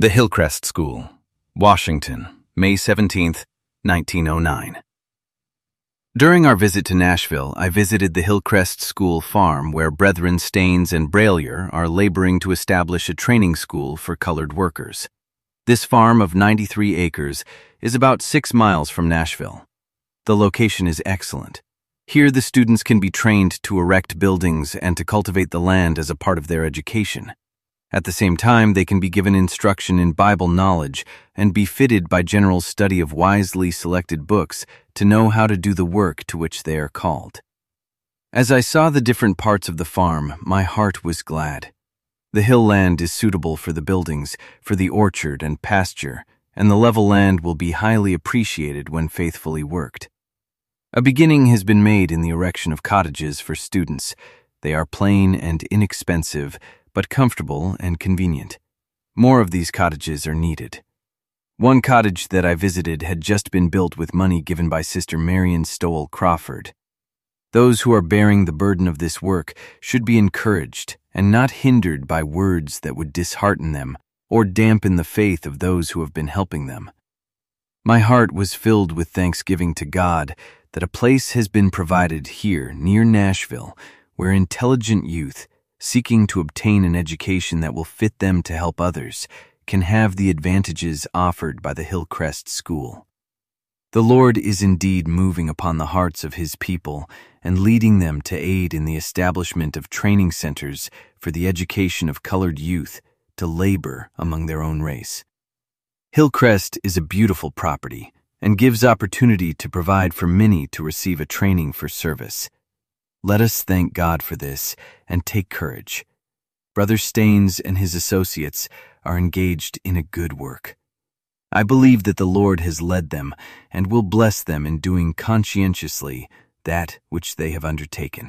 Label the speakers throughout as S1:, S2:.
S1: The Hillcrest School, Washington, May 17, 1909. During our visit to Nashville, I visited the Hillcrest School farm where Brethren Staines and Brailier are laboring to establish a training school for colored workers. This farm of 93 acres is about 6 miles from Nashville. The location is excellent. Here the students can be trained to erect buildings and to cultivate the land as a part of their education. At the same time, they can be given instruction in Bible knowledge and be fitted by general study of wisely selected books to know how to do the work to which they are called. As I saw the different parts of the farm, my heart was glad. The hill land is suitable for the buildings, for the orchard and pasture, and the level land will be highly appreciated when faithfully worked. A beginning has been made in the erection of cottages for students. They are plain and inexpensive, but comfortable and convenient. More of these cottages are needed. One cottage that I visited had just been built with money given by Sister Marion Stowell Crawford. Those who are bearing the burden of this work should be encouraged and not hindered by words that would dishearten them or dampen the faith of those who have been helping them. My heart was filled with thanksgiving to God that a place has been provided here near Nashville where intelligent youth, seeking to obtain an education that will fit them to help others, can have the advantages offered by the Hillcrest School. The Lord is indeed moving upon the hearts of His people and leading them to aid in the establishment of training centers for the education of colored youth to labor among their own race. Hillcrest is a beautiful property and gives opportunity to provide for many to receive a training for service. Let us thank God for this and take courage. Brother Staines and his associates are engaged in a good work. I believe that the Lord has led them and will bless them in doing conscientiously that which they have undertaken.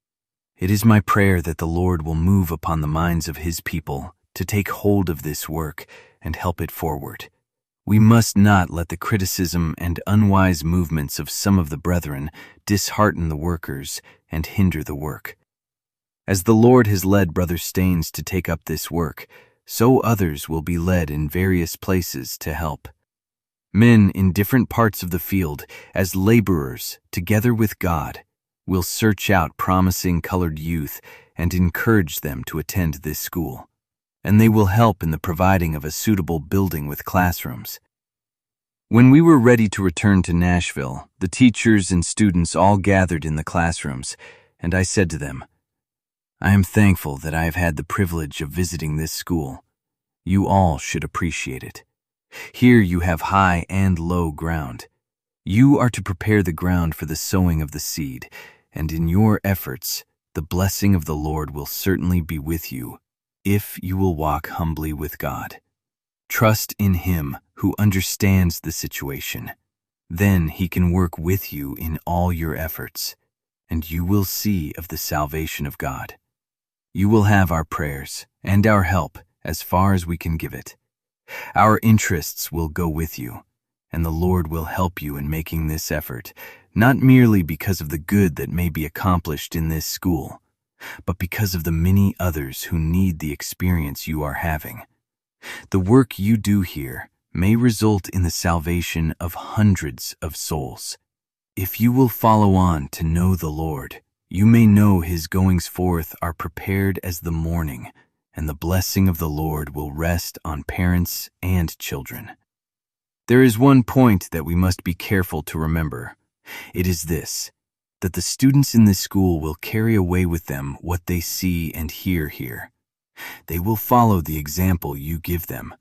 S1: It is my prayer that the Lord will move upon the minds of His people to take hold of this work and help it forward. We must not let the criticism and unwise movements of some of the brethren dishearten the workers and hinder the work. As the Lord has led Brother Staines to take up this work, so others will be led in various places to help. Men in different parts of the field, as laborers, together with God, will search out promising colored youth and encourage them to attend this school, and they will help in the providing of a suitable building with classrooms. When we were ready to return to Nashville, the teachers and students all gathered in the classrooms, and I said to them, "I am thankful that I have had the privilege of visiting this school. You all should appreciate it. Here you have high and low ground. You are to prepare the ground for the sowing of the seed, and in your efforts, the blessing of the Lord will certainly be with you, if you will walk humbly with God. Trust in Him who understands the situation. Then He can work with you in all your efforts, and you will see of the salvation of God. You will have our prayers and our help as far as we can give it. Our interests will go with you, and the Lord will help you in making this effort, not merely because of the good that may be accomplished in this school, but because of the many others who need the experience you are having. The work you do here may result in the salvation of hundreds of souls. If you will follow on to know the Lord, you may know His goings forth are prepared as the morning, and the blessing of the Lord will rest on parents and children. There is one point that we must be careful to remember. It is this, that the students in this school will carry away with them what they see and hear here. They will follow the example you give them.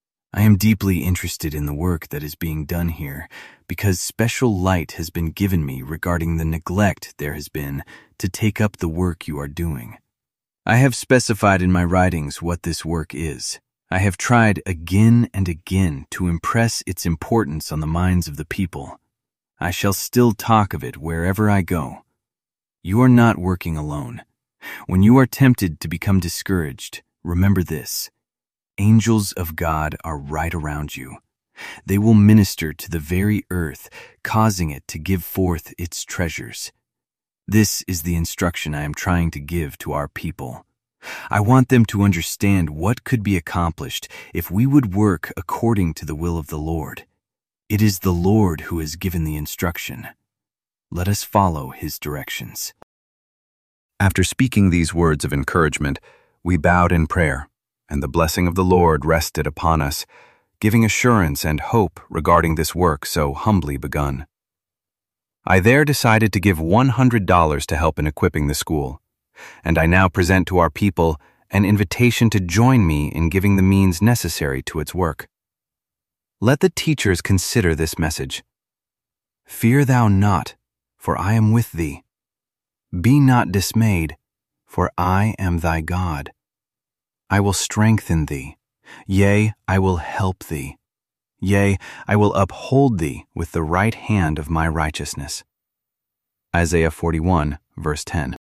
S1: I am deeply interested in the work that is being done here because special light has been given me regarding the neglect there has been to take up the work you are doing. I have specified in my writings what this work is. I have tried again and again to impress its importance on the minds of the people. I shall still talk of it wherever I go. You are not working alone. When you are tempted to become discouraged, remember this. Angels of God are right around you. They will minister to the very earth, causing it to give forth its treasures. This is the instruction I am trying to give to our people. I want them to understand what could be accomplished if we would work according to the will of the Lord. It is the Lord who has given the instruction. Let us follow his directions. After speaking these words of encouragement, we bowed in prayer, and the blessing of the Lord rested upon us, giving assurance and hope regarding this work so humbly begun. I there decided to give $100 to help in equipping the school, and I now present to our people an invitation to join me in giving the means necessary to its work. Let the teachers consider this message. Fear thou not, for I am with thee. Be not dismayed, for I am thy God. I will strengthen thee, yea, I will help thee. Yea, I will uphold thee with the right hand of my righteousness. Isaiah 41, verse 10.